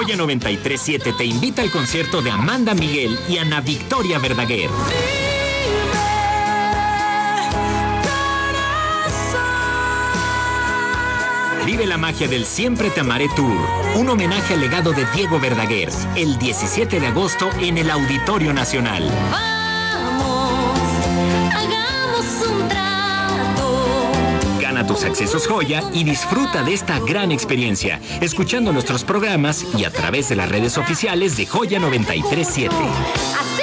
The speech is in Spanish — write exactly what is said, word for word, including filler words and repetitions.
Joya noventa y tres punto siete te invita al concierto de Amanda Miguel y Ana Victoria Verdaguer. Vive la magia del Siempre Te Amaré Tour, un homenaje al legado de Diego Verdaguer, el diecisiete de agosto en el Auditorio Nacional. Vamos, hagamos un trato. Gana tus accesos Joya y disfruta de esta gran experiencia, escuchando nuestros programas y a través de las redes oficiales de Joya noventa y tres punto siete.